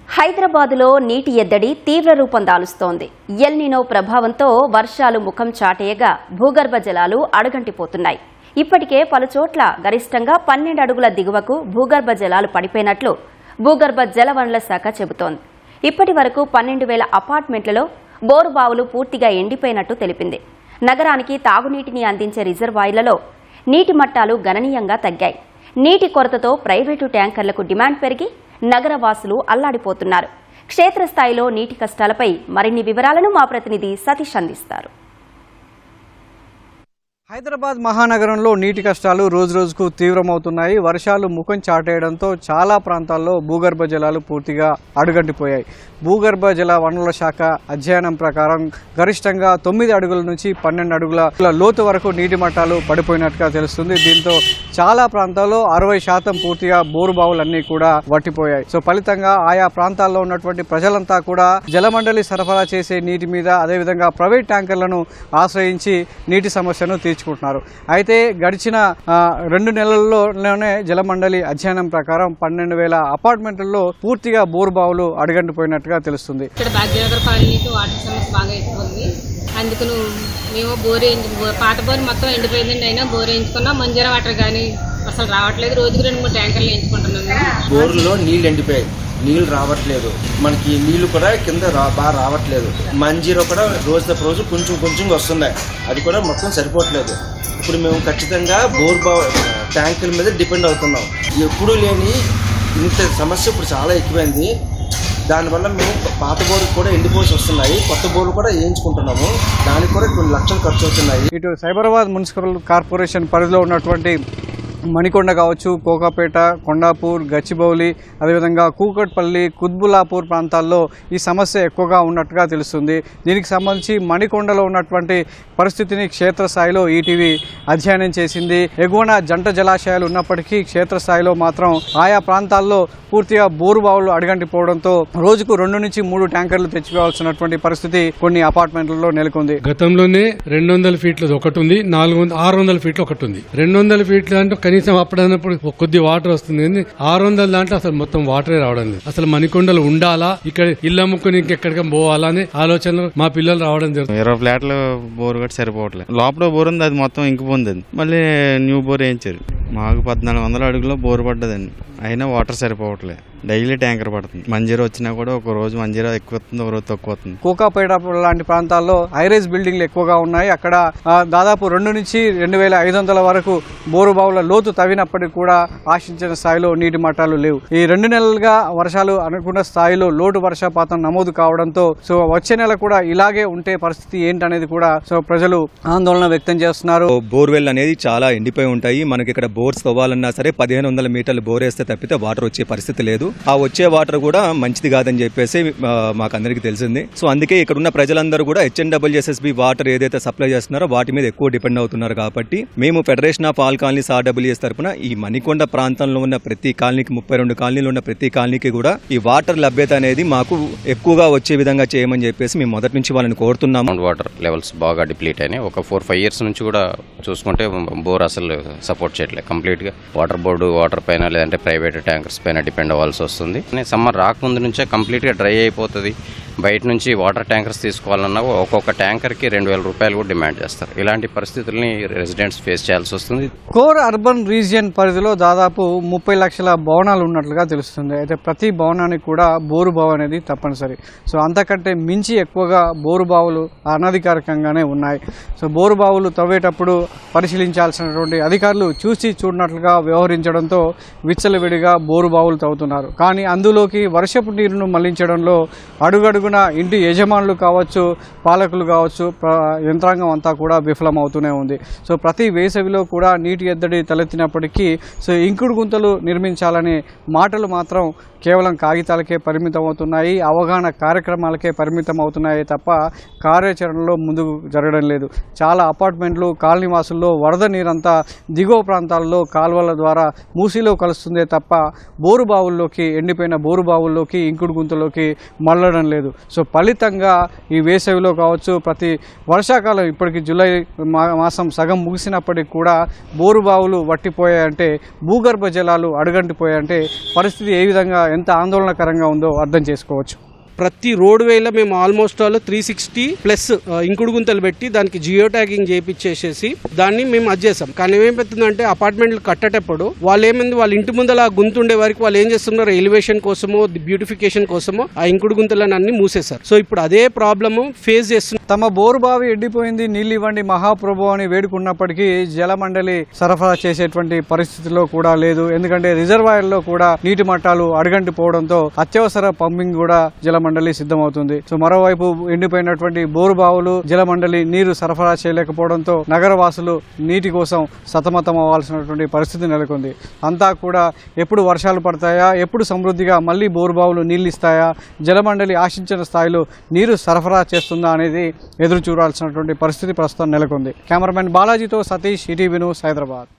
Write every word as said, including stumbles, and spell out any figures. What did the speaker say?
హైదరాబాదులో నీటి ఎద్దడి తీవ్ర రూపం దాలుస్తోంది. ఎల్ నినో ప్రభావంతో వర్షాలు ముఖం చాటేయగా భూగర్భ జలాలు అడుగంటిపోతున్నాయి. ఇప్పటికే పలుచోట్ల గరిష్టంగా పన్నెండు అడుగుల దిగువకు భూగర్భ జలాలు పడిపోయినట్లు భూగర్భ జలవనరుల శాఖ చెబుతోంది. ఇప్పటి వరకు పన్నెండు వేల అపార్ట్మెంట్లలో బోరుబావులు పూర్తిగా ఎండిపోయినట్టు తెలిపింది. నగరానికి తాగునీటిని అందించే రిజర్వాయర్లలో నీటి మట్టాలు గణనీయంగా తగ్గాయి. నీటి కొరతతో ప్రైవేటు ట్యాంకర్లకు డిమాండ్ పెరిగి నగరవాసులు అల్లాడిపోతున్నారు. క్షేత్రస్థాయిలో నీటి కష్టాలపై మరిన్ని వివరాలను మా ప్రతినిధి సతీష్ అందిస్తారు. హైదరాబాద్ మహానగరంలో నీటి కష్టాలు రోజు రోజుకు తీవ్రమవుతున్నాయి. వర్షాలు ముఖం చాటేయడంతో చాలా ప్రాంతాల్లో భూగర్భ జలాలు పూర్తిగా అడుగంటిపోయాయి. భూగర్భ జల వనరుల శాఖ అధ్యయనం ప్రకారం గరిష్టంగా తొమ్మిది అడుగుల నుంచి పన్నెండు అడుగుల లోతు వరకు నీటి మట్టాలు పడిపోయినట్టుగా తెలుస్తుంది. దీంతో చాలా ప్రాంతాల్లో అరవై శాతం పూర్తిగా బోరుబావులన్నీ కూడా వట్టిపోయాయి. సో ఫలితంగా ఆయా ప్రాంతాల్లో ఉన్నటువంటి ప్రజలంతా కూడా జలమండలి సరఫరా చేసే నీటి మీద అదేవిధంగా ప్రైవేట్ ట్యాంకర్లను ఆశ్రయించి నీటి సమస్యను తీర్చుకుంటున్నారు. అయితే గడిచిన రెండు నెలల్లోనే జలమండలి అధ్యయనం ప్రకారం పన్నెండు వేల అపార్ట్మెంట్లలో పూర్తిగా బోరుబావులు అడుగంటిపోయినట్టుగా తెలుస్తుంది. ఇక్కడ భాగ్యనగర్ కాలనీకి వాటర్ సమస్య బాగా ఎక్కువ ఉంది. అందుకను మేము బోర్ పాత బోర్ మొత్తం ఎండిపోయిందండి. అయినా బోర్ వేయించుకున్నా మంజీరా వాటర్ కానీ అసలు రావట్లేదు. రోజుకి రెండు మూడు ట్యాంకర్లు వేయించుకుంటున్నాము. బోర్లో నీళ్ళు ఎండిపోయాయి, నీళ్ళు రావట్లేదు. మనకి నీళ్లు కూడా కింద రా బాగా రావట్లేదు. మంజీరా కూడా రోజు రోజు కొంచెం కొంచెం వస్తున్నాయి, అది కూడా మొత్తం సరిపోవట్లేదు. ఇప్పుడు మేము ఖచ్చితంగా బోర్ బా ట్యాంకుల మీద డిపెండ్ అవుతున్నాం. ఎప్పుడూ లేని ఇంత సమస్య ఇప్పుడు చాలా ఎక్కువైంది. దానివల్ల మేము పాత బోర్లు కూడా ఎండిపోసి వస్తున్నాయి, కొత్త బోర్లు కూడా వేయించుకుంటున్నాము. దానికి కూడా కొన్ని లక్షలు ఖర్చు అవుతున్నాయి. ఇటు సైబరాబాద్ మున్సిపల్ కార్పొరేషన్ పరిధిలో ఉన్నటువంటి మణికొండ కావచ్చు, కోకాపేట, కొండాపూర్, గచ్చిబౌలి, అదేవిధంగా కూకట్పల్లి, కుత్బులాపూర్ ప్రాంతాల్లో ఈ సమస్య ఎక్కువగా ఉన్నట్టుగా తెలుస్తుంది. దీనికి సంబంధించి మణికొండలో ఉన్నటువంటి పరిస్థితిని క్షేత్రస్థాయిలో ఈటీవీ అధ్యయనం చేసింది. ఎగువన జంట జలాశయాలు ఉన్నప్పటికీ క్షేత్రస్థాయిలో మాత్రం ఆయా ప్రాంతాల్లో పూర్తిగా బోరుబావులు అడుగంటిపోవడంతో రోజుకు రెండు నుంచి మూడు ట్యాంకర్లు తెచ్చుకోవాల్సినటువంటి పరిస్థితి కొన్ని అపార్ట్మెంట్లలో నెలకొంది. గతంలోనే రెండు వందల ఫీట్లు ఒకటి ఉంది, నాలుగు వందల ఆరు వందల ఫీట్లు ఒకటి ఉంది. రెండు వందల ఫీట్లు అంటే కనీసం అప్పుడన్నప్పుడు కొద్ది వాటర్ వస్తుంది, కానీ ఆరు వందల దాంట్లో అసలు మొత్తం వాటరే రావడం లేదు. అసలు మణికొండలు ఉండాలా, ఇక్కడ ఇల్లు అమ్ముకుని ఇంకెక్కడికి పోవాలా అనే ఆలోచనలు మా పిల్లలు రావడం జరుగుతుంది. ఇరవై ఫ్లాట్లు బోర్ కూడా సరిపోవట్లేదు. లోపల బోర్ ఉంది, అది మొత్తం ఇంకిపోయింది. మళ్ళీ న్యూ బోర్ వేయించారు. మాకు పద్నాలుగు వందల అడుగులో బోర్ పడ్డదండి, అయినా వాటర్ సరిపోవట్లేదు. డైలీ ట్యాంకర్ పడుతుంది. మంజీరా వచ్చినా కూడా ఒక రోజు మంజీరా ఎక్కువ వస్తుంది, ఒక రోజు తక్కువ వస్తుంది. కోకాపేట లాంటి ప్రాంతాల్లో హైరైజ్ బిల్డింగ్లు ఎక్కువగా ఉన్నాయి. అక్కడ దాదాపు రెండు నుంచి రెండు వేల ఐదు వందల వరకు బోరుబావుల లోతు తవ్వినప్పటికీ కూడా ఆశించిన స్థాయిలో నీటి మట్టాలు లేవు. ఈ రెండు నెలలుగా వర్షాలు అనుకున్న స్థాయిలో లోటు వర్షపాతం నమోదు కావడంతో సో వచ్చే నెల కూడా ఇలాగే ఉంటే పరిస్థితి ఏంటనేది కూడా సో ప్రజలు ఆందోళన వ్యక్తం చేస్తున్నారు. బోర్వెల్ అనేది చాలా ఎండిపోయి ఉంటాయి. మనకి ఇక్కడ బోర్స్ తవ్వాలన్నా సరే పదిహేను వందల మీటర్లు బోర్ వేస్తే తప్పితే వాటర్ వచ్చే పరిస్థితి లేదు. ఆ వచ్చే వాటర్ కూడా మంచిది కాదని చెప్పేసి మాకు అందరికీ తెలిసింది. సో అందుకే ఇక్కడ ఉన్న ప్రజలందరూ కూడా హెచ్ఎన్డబ్ల్యూఎస్ఎస్బి వాటర్ ఏదైతే సప్లై చేస్తున్నారో వాటి మీద ఎక్కువ డిపెండ్ అవుతున్నారు. కాబట్టి మేము federation of all colonies RWS తరఫున ఈ మణికొండ ప్రాంతంలో ఉన్న ప్రతి కాలనీకి ముప్పై రెండు కాలనీలు ఉన్న ప్రతి కాలనీకి కూడా ఈ వాటర్ లభ్యత అనేది మాకు ఎక్కువగా వచ్చే విధంగా చేయమని చెప్పేసి మేము మొదటి నుంచి వాళ్ళని కోరుతున్నాము. వాటర్ లెవెల్స్ బాగా డిప్లీట్ అయినాయి. ఒక ఫోర్ ఫైవ్ ఇయర్స్ నుంచి కూడా చూసుకుంటే బోర్ అసలు సపోర్ట్ చేయట్లేదు. కంప్లీట్ గా వాటర్ బోర్డు వాటర్ పైన లేదంటే ప్రైవేట్ ట్యాంకర్స్ పైన డిపెండ్ అవ్వాల్సి వస్తుంది. సమ్మర్ రాకముందు నుంచే కంప్లీట్ గా డ్రై అయిపోతుంది. బయట నుంచి వాటర్ ట్యాంకర్స్ తీసుకోవాలన్నా ఒక్కొక్క ట్యాంకర్ కి రెండు వేల రూపాయలు కూడా డిమాండ్ చేస్తారు. ఇలాంటి పరిస్థితుల్ని రెసిడెంట్స్ ఫేస్ చేయాల్సి వస్తుంది. కోర్ అర్బన్ రీజియన్ పరిధిలో దాదాపు ముప్పై లక్షల భవనాలు ఉన్నట్లుగా తెలుస్తుంది. అయితే ప్రతి భవనానికి కూడా బోరు బావు అనేది తప్పనిసరి. సో అంతకంటే మించి ఎక్కువగా బోరు బావులు అనధికారికంగానే ఉన్నాయి. సో బోరు బావులు తవ్వేటప్పుడు పరిశీలించాల్సినటువంటి అధికారులు చూసి చూడనట్లుగా వ్యవహరించడంతో విచ్చలవిడిగా బోరు బావులు తవ్వుతున్నారు. కానీ అందులోకి వర్షపు నీరును మళ్లించడంలో అడుగడుగున ఇంటి యజమానులు కావచ్చు, పాలకులు కావచ్చు, యంత్రాంగం అంతా కూడా విఫలమవుతూనే ఉంది. సో ప్రతి వేసవిలో కూడా నీటి ఎద్దడి తలెత్తినప్పటికీ సో ఇంకుడు గుంతలు నిర్మించాలనే మాటలు మాత్రం కేవలం కాగితాలకే పరిమితం అవుతున్నాయి, అవగాహన కార్యక్రమాలకే పరిమితం అవుతున్నాయి తప్ప కార్యాచరణలో ముందుకు జరగడం లేదు. చాలా అపార్ట్మెంట్లు, కాలనీ వాసుల్లో వరద నీరంతా దిగువ ప్రాంతాల్లో కాలువల ద్వారా మూసిలో కలుస్తుందే తప్ప బోరు బావుల్లోకి, ఎండిపోయిన బోరు బావుల్లోకి, ఇంకుడు గుంతలోకి మళ్ళడం లేదు. సో ఫలితంగా ఈ వేసవిలో కావచ్చు, ప్రతి వర్షాకాలం ఇప్పటికి జూలై మాసం సగం ముగిసినప్పటికీ కూడా బోరు బావులు వట్టిపోయాయంటే, భూగర్భ జలాలు అడుగంటిపోయాయంటే పరిస్థితి ఏ విధంగా ఎంత ఆందోళనకరంగా ఉందో అర్థం చేసుకోవచ్చు. ప్రతి రోడ్ వేలో మేము almost all three sixty plus ఇంకుడు గుంతలు పెట్టి దానికి జియో ట్యాగింగ్ చేయించేసేసి దాన్ని మేము అది చేసాం. కానీ ఏమైపోతుందంటే అపార్ట్మెంట్లు కట్టేటప్పుడు వాళ్ళు ఏమైంది వాళ్ళ ఇంటి ముందర ఆ గుంత ఉండే వారికి వాళ్ళు ఏం చేస్తున్నారు, ఎలివేషన్ కోసమో బ్యూటిఫికేషన్ కోసమో ఆ ఇంకుడు గుంతలను అన్ని మూసేశారు. సో ఇప్పుడు అదే ప్రాబ్లమ్ ఫేస్ చేస్తున్నారు. తమ బోరు బావి ఎండిపోయింది, నీళ్ళు ఇవ్వండి మహాప్రభు అని వేడుకున్నప్పటికీ జలమండలి సరఫరా చేసేటువంటి పరిస్థితిలో కూడా లేదు. ఎందుకంటే రిజర్వాయర్లో కూడా నీటి మట్టాలు అడుగంటిపోవడంతో అత్యవసర పంపింగ్ కూడా జలమండలి సిద్ధమవుతుంది. సో మరోవైపు ఎండిపోయినటువంటి బోరు బావులు జలమండలి నీరు సరఫరా చేయలేకపోవడంతో నగరవాసులు నీటి కోసం సతమతం అవ్వాల్సినటువంటి పరిస్థితి నెలకొంది. అంతా కూడా ఎప్పుడు వర్షాలు పడతాయా, ఎప్పుడు సమృద్ధిగా మళ్ళీ బోరు బావులు నీళ్ళు ఇస్తాయా, జలమండలి ఆశించిన స్థాయిలో నీరు సరఫరా చేస్తుందా అనేది ఎదురు చూడాల్సినటువంటి పరిస్థితి ప్రస్తుతం నెలకొంది. కెమెరామెన్ బాలాజీతో సతీష్, ఈటీవీ న్యూస్, హైదరాబాద్.